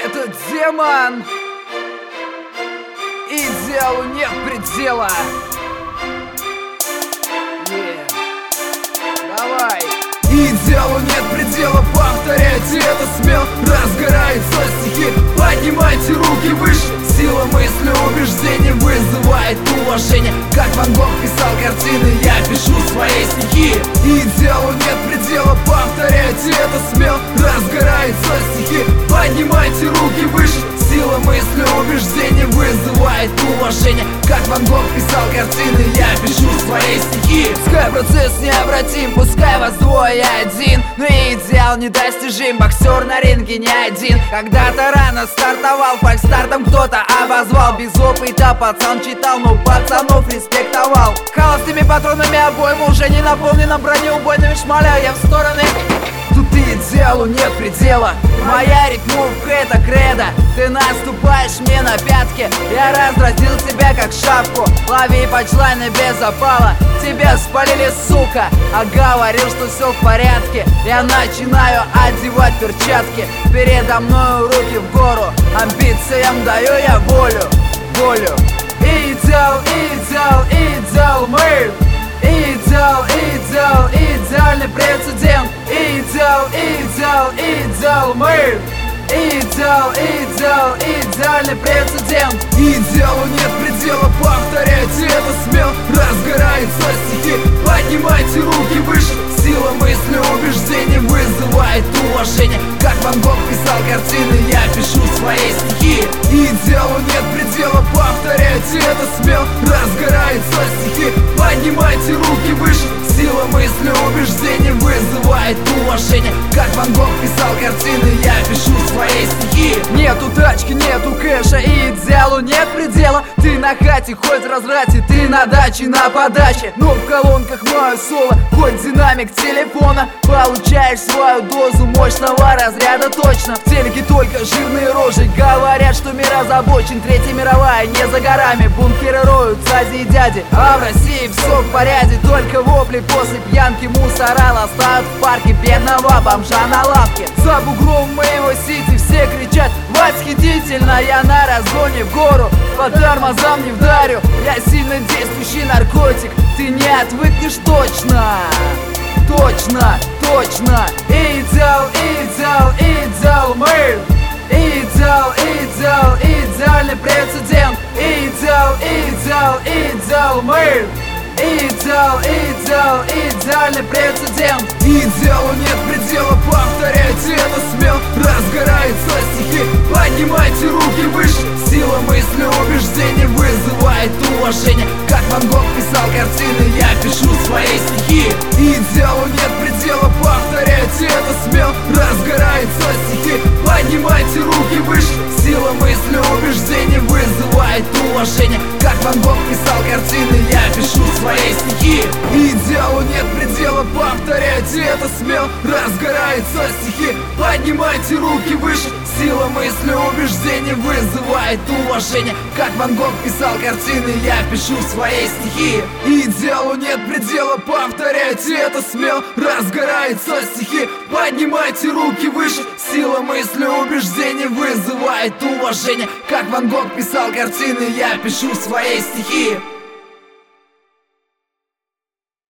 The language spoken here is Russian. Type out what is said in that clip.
Этот демон, идеалу нет предела. Давай. Идеалу нет предела, повторяйте это смело. Разгораются стихи, поднимайте руки выше. Сила мысли, убеждений вызывает уважение. Как Ван Гог писал картины, я пишу свои стихи. Идеалу нет предела, повторяйте это смело. Разгораются стихи, поднимайте руки выше. Сила мысли, убеждений вызывает уважение. Как Ван Гог писал картины, я пишу свои стихи. Пускай процесс необратим, пускай вас двое один, но идеал недостижим, боксер на ринге не один. Когда-то рано стартовал, фальстартом кто-то обозвал. Без опыта пацан читал, но пацанов респектовал. Холостыми патронами обойму уже не наполнена бронеубойными, шмаляю я в стороны. Тут идеалу нет предела. Моя рифмовка это кредо. Ты наступаешь мне на пятки, я раздразнил тебя как шапку. Лови панчлайны без опала. Тебя спалили, сука, а говорил, что все в порядке. Я начинаю одевать перчатки. Передо мною руки в гору. Амбициям даю я волю. Идеал, идеал, идеал мы. Идеал, идеал, идеальный прецедент. Идеал, идеал, идеал мы. Идеал, идеал, идеальный прецедент. Идеалу нет предела, повторяйте это смело. Разгораются стихи, поднимайте руки выше. Сила мысли, убеждений вызывает уважение. Как Ван Гог писал картины, я пишу свои стихи. Идеалу нет предела, повторяйте это смело. Разгораются стихи, поднимайте руки выше. Сила мысли, убеждений вызывает уважение. Как Ван Гог писал картины, я пишу свои стихи. Нету тачки, нету кэша, и идеалу нет предела. Ты на хате, хоть разврате, ты на даче, на подаче. Но в колонках мое соло, хоть динамик телефона. Получаешь свою дозу мощного разряда точно. В телеке только жирные рожи говорят, что мир озабочен. Третья мировая не за горами, бункеры роют Азии дяди. А в России все в порядке, только вопли после пьянки. Мусора ластают в парке бедного бомжа на лавке. За бугром моего сити все кричат: восхитительно, я на разгоне в гору. По тормозам не вдарю, я сильно действующий наркотик. Ты не отвыкнешь точно. Точно, точно. Идеал, идеал, идеал мы. Идеал, идеал, идеальный прецедент. Идеал, идеал, идеал мы. Идеал, идеал, идеальный прецедент. Идеалу нет предела, повторяйте это смело. Разгораются стихи, поднимайте руки выше. Сила мысли, убеждений вызывает уважение. Как Ван Гог писал картины, я пишу свои стихи. Идеалу нет предела, повторяйте это смело. Разгораются стихи, поднимайте руки выше. Сила мысли, убеждений вызывает уважение. Как Ван Гог писал картины, я пишу свои стихи. Идеалу нет предела, повторяйте это смело. Разгораются стихи, поднимайте руки выше. Сила мысли, убеждений вызывает уважение. Как Ван Гог писал картины, я пишу свои стихи. Идеалу нет предела, повторяйте это смело. Разгораются стихи, поднимайте руки выше. Сила мысли, убеждений вызывает уважение. Как Ван Гог писал картины, я пишу свои стихи.